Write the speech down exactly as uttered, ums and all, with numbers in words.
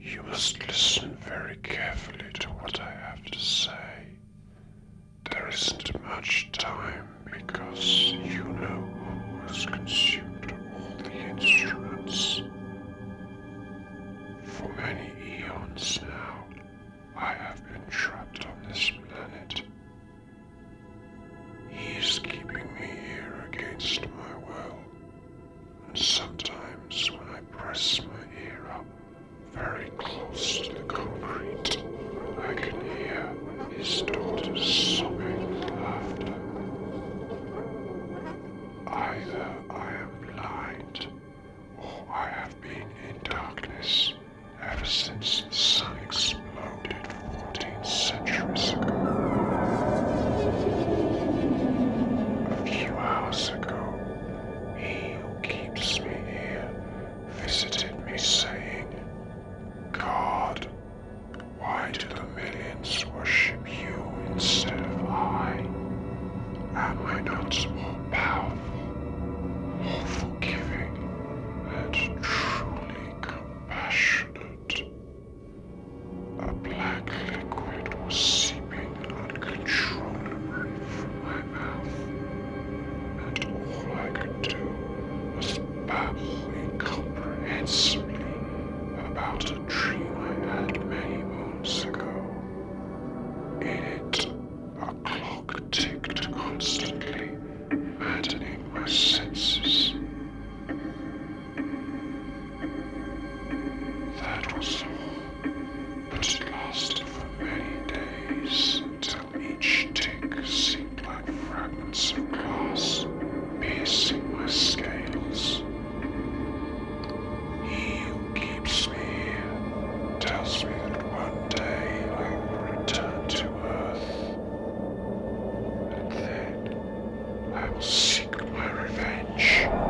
You must listen very carefully to what I have to say. There isn't much time because you know who has consumed all the instruments. For many eons now, I have been trapped on this planet. He is keeping me here against my will, and sometimes when I press my ear up very close to the concrete, I can hear his daughters sobbing with laughter. Either I am blind, or I have been in darkness ever since the sun exploded fourteen centuries ago. A few hours ago, he who keeps me here visited me saying, "God, why do the millions worship you instead of I? Am I not more powerful, more forgiving, and truly compassionate?" A black liquid was seeping uncontrollably from my mouth, and all I could do was babble incomprehensibly about a dream I had many moons ago. In it, a clock ticked constantly, maddening my senses. That was all, but it lasted for many days until each tick seemed like fragments of glass piercing my scales. He who keeps me here tells me that one day I will return to Earth, and then I will seek my revenge.